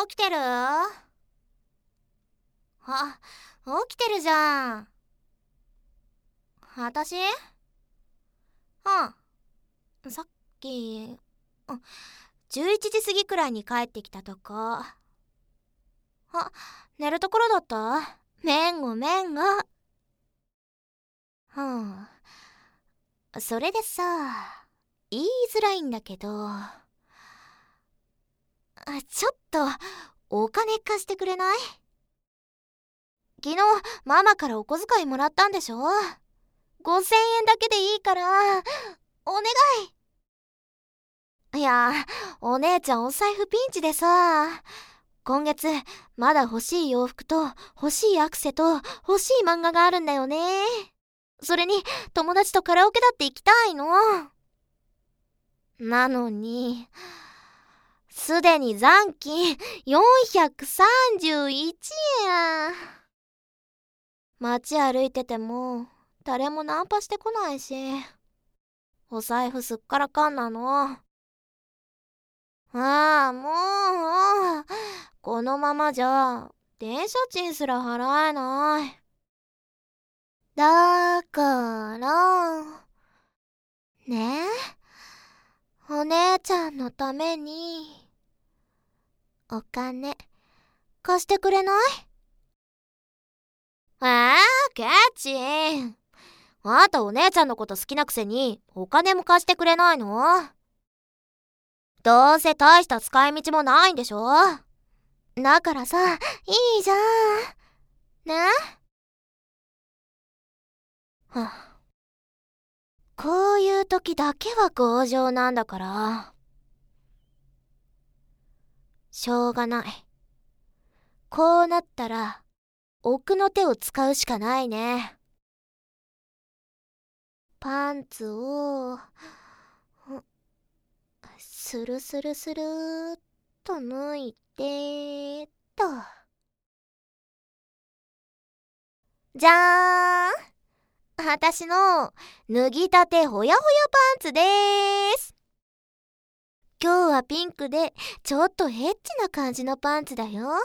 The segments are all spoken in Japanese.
起きてる？起きてるじゃん。私？さっき、11時過ぎくらいに帰ってきたとこ。寝るところだった？めんごめんご。それでさ、言いづらいんだけど、ちょっとお金貸してくれない？昨日ママからお小遣いもらったんでしょ？ 5,000 円だけでいいからお願い。いや、お姉ちゃんお財布ピンチでさ、今月まだ欲しい洋服と欲しいアクセと欲しい漫画があるんだよね。それに友達とカラオケだって行きたいの。なのにすでに残金431円。街歩いてても誰もナンパしてこないし、お財布すっからかんなの。もうこのままじゃ電車賃すら払えない。だからね、お姉ちゃんのためにお金貸してくれない？ケチ。あんたお姉ちゃんのこと好きなくせにお金も貸してくれないの？どうせ大した使い道もないんでしょ？だからさ、いいじゃん。ね？こういう時だけは強情なんだから。しょうがない。こうなったら奥の手を使うしかないね。パンツをスルスルスルーっと脱いでと。じゃーん、私の脱ぎたてほやほやパンツでーす。今日はピンクでちょっとエッチな感じのパンツだよ。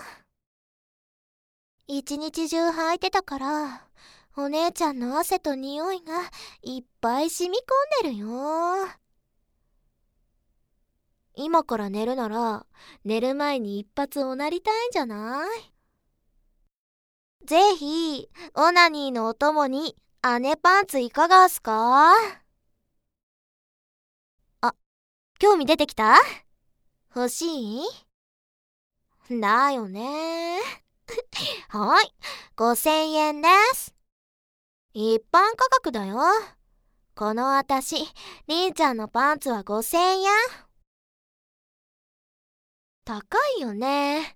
一日中履いてたからお姉ちゃんの汗と匂いがいっぱい染み込んでるよ。今から寝るなら寝る前に一発おなりたいんじゃない？ぜひオナニーのお供に姉パンツいかがっすか？興味出てきた？欲しい？だよね。はい、5,000円です。一般価格だよ。この私、りんちゃんのパンツは5,000円。高いよね。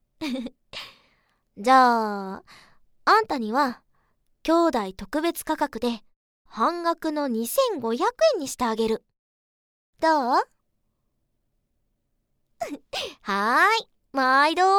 じゃあ、あんたには兄弟特別価格で半額の2,500円にしてあげる。どう？はーい、毎度ー。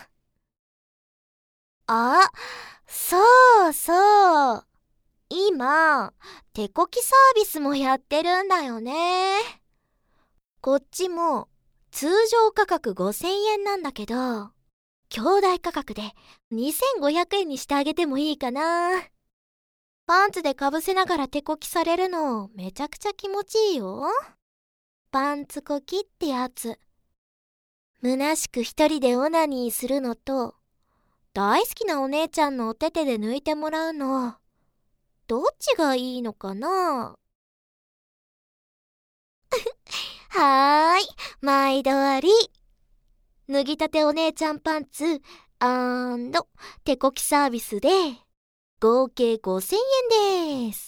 そうそう。今、手こきサービスもやってるんだよね。こっちも通常価格5,000円なんだけど、兄弟価格で2,500円にしてあげてもいいかな。パンツでかぶせながら手こきされるのめちゃくちゃ気持ちいいよ。パンツこきってやつ。虚しく一人でオナニーするのと、大好きなお姉ちゃんのお手手で抜いてもらうの、どっちがいいのかな？はーい、毎度あり。脱ぎたてお姉ちゃんパンツ手こきサービスで合計5,000円です。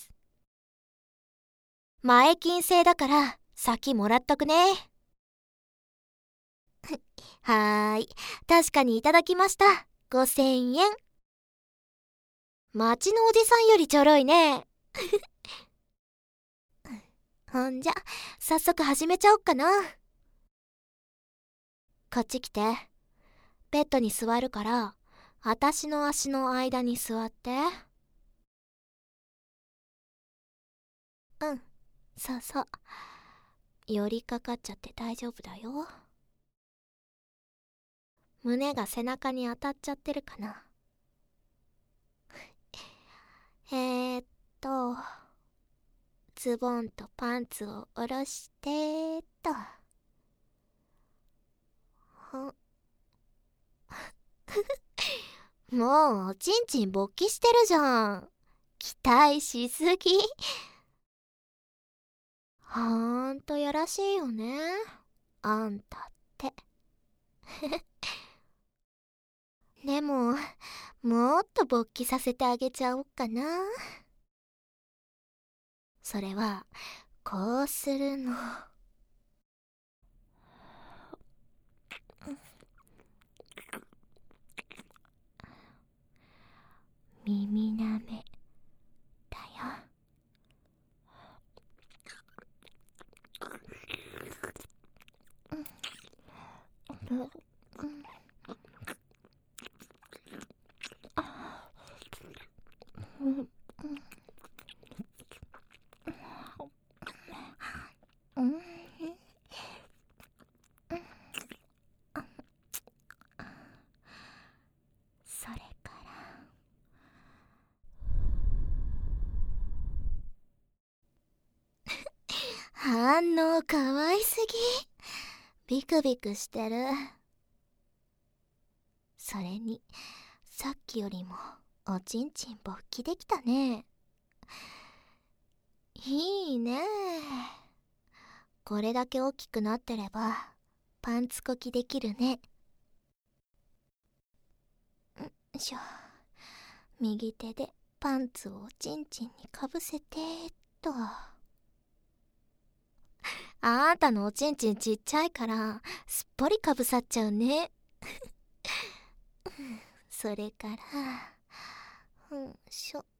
前金制だから先もらっとくね。はーい、確かにいただきました。5,000円。町のおじさんよりちょろいね。ほんじゃ、早速始めちゃおっかな。こっち来て。ベッドに座るから、私の足の間に座って。うん、そうそう。寄りかかっちゃって大丈夫だよ。 胸が背中に当たっちゃってるかな。と、ズボンとパンツを下ろしてもうおちんちん勃起してるじゃん。期待しすぎ。ほんとやらしいよね、あんたって。でも、もっと勃起させてあげちゃおっかな。それは、こうするの。耳なめだよ。それから反応かわいすぎ。ビクビクしてる。それにさっきよりもおちんちん勃起できたね。いいね。これだけ大きくなってればパンツこきできるね。右手でパンツをおちんちんにかぶせてあんたのおちんちんちっちゃいからすっぽりかぶさっちゃうね。それからしっ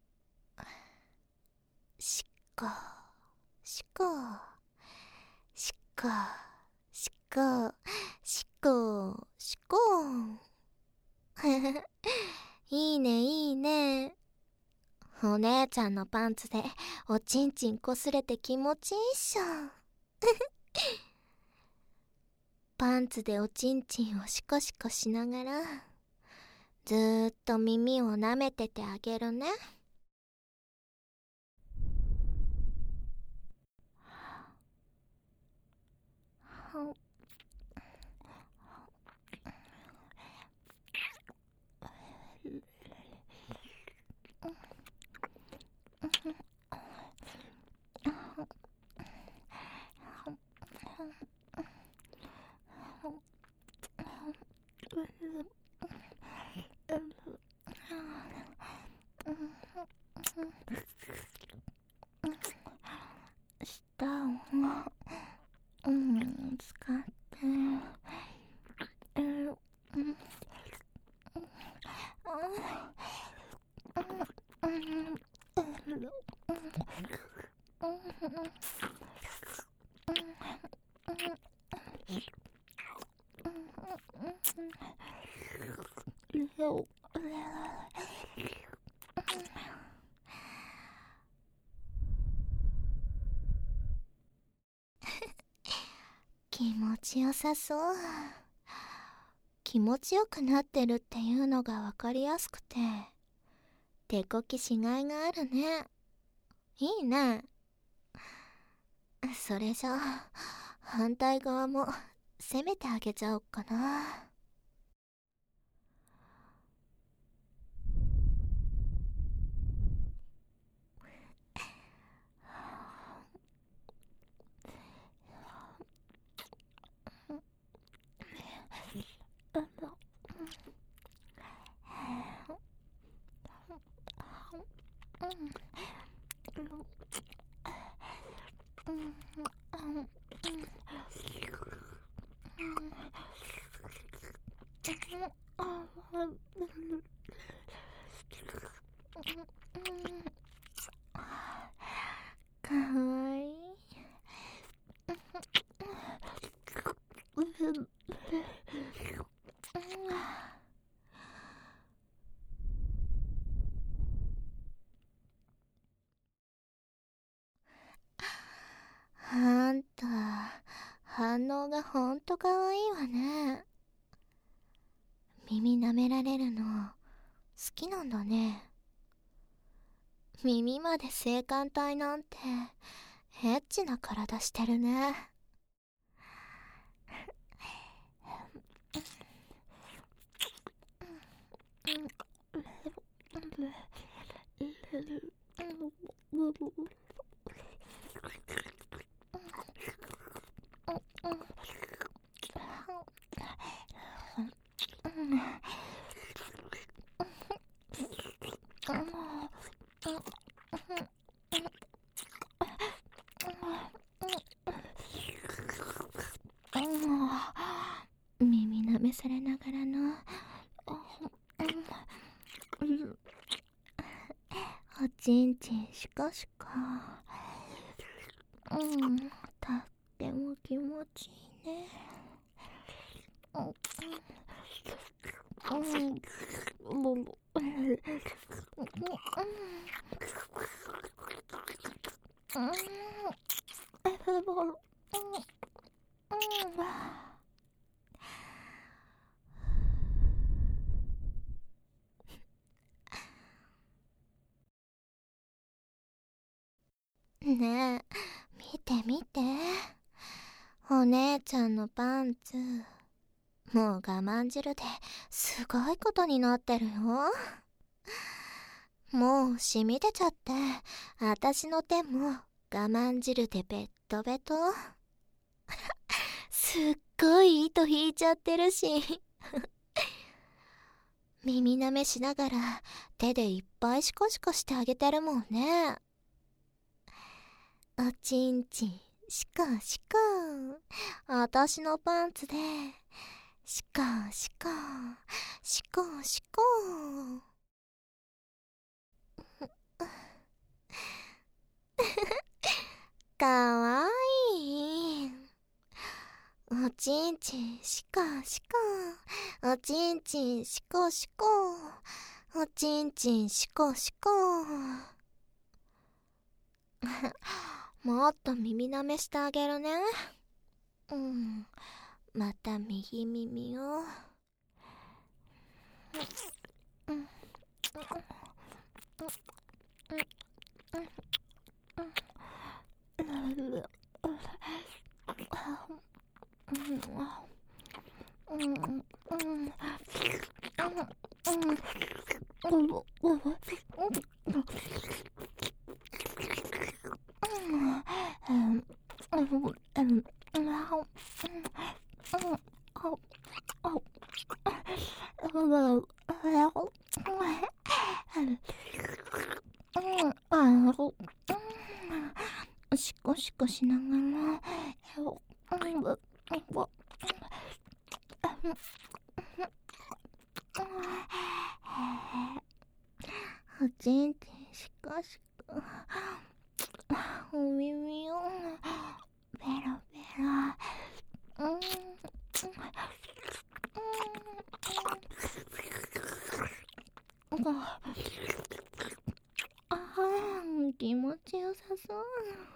こしっこしっこしっこしっこしっこいいねいいね。お姉ちゃんのパンツでおちんちんこすれて気持ちいいっしょ。パンツでおちんちんをシコシコしながらずーっと耳を舐めててあげるね。舌を使って気持ちよさそう。気持ちよくなってるっていうのがわかりやすくて手こきしがいがあるね。いいね。それじゃあ反対側も攻めてあげちゃおっかな。かわいい。あんた反応がほんとかわいいわね。 耳舐められるの好きなんだね。耳まで性感帯なんてエッチな体してるね。耳舐めされながらのおちんちんしかしか。とっても気持ちいいね。ねえ、見て見て。お姉ちゃんのパンツ。もう我慢汁ですごいことになってるよ。もう染み出ちゃって、私の手も我慢汁でベットベト。すっごい糸引いちゃってるし。耳舐めしながら手でいっぱいシコシコしてあげてるもんね。おちんちんシコシコ。私のパンツでシコシコシコシコ。かわいい。おちんちんシコシコ。おちんちんシコシコ。おちんちんシコシコ。もっと耳舐めしてあげるね。また右耳を。シコシコしながらおちんちんシコシコ。お耳をベロベロ。気持ちよさそう。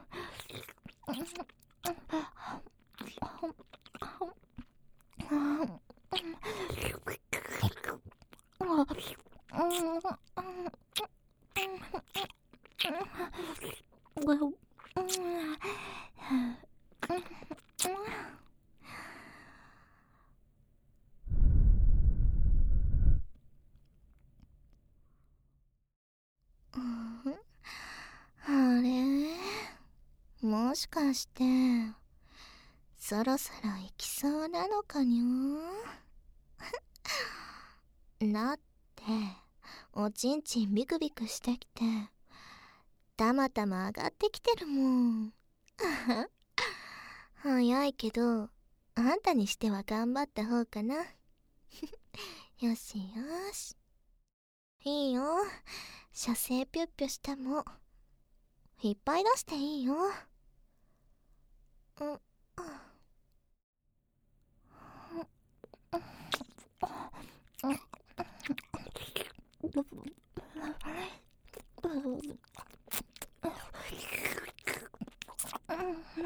あれ、もしかしてそろそろ行きそうなのかにゃ。だっておちんちんビクビクしてきてたまたま上がってきてるもん。早いけどあんたにしては頑張った方かな。よしよし、いいよ。射精ぴゅっぴゅしてもいっぱい出していいよ。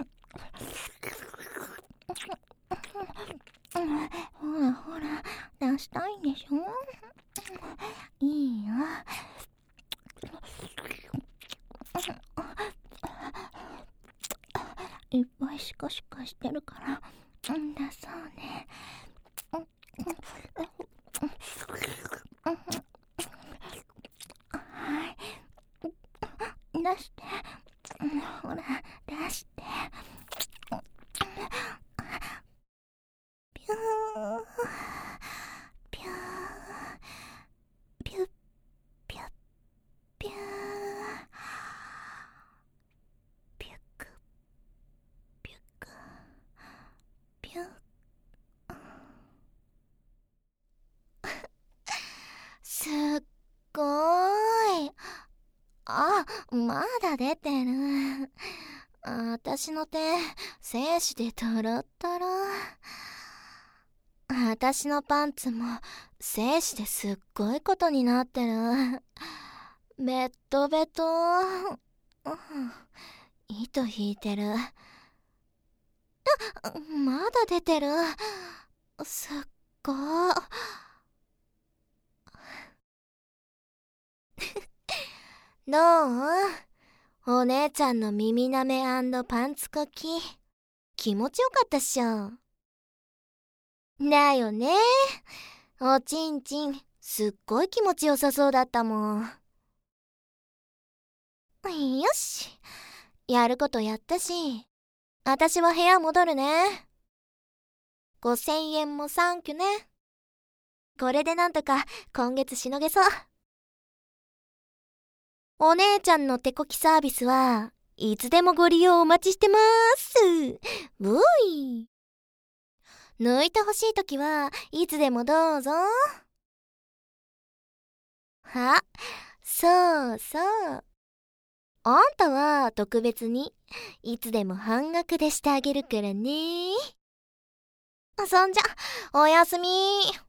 ほらほら、出したいんでしょ。いいよ。いっぱいシカシカしてるから出そうね。はい、出して。ほら、出して。ピューピューピュッピュッピューピュックピュックピュッ。 すっごーい。あ、まだ出てる。私の手、精子でトロットロ。私のパンツも精子ですっごいことになってる。ベットベト。糸引いてる。まだ出てる。すっごー。どう？お姉ちゃんの耳なめ&パンツこき、気持ちよかったっしょ。だよね。おちんちん、すっごい気持ちよさそうだったもん。よし。やることやったし、私は部屋戻るね。5000円もサンキュね。これでなんとか今月しのげそう。お姉ちゃんの手こきサービスはいつでもご利用お待ちしてます。ブイ。抜いてほしいときはいつでもどうぞ。あ、そうそう。あんたは特別にいつでも半額でしてあげるからね。そんじゃ、おやすみ。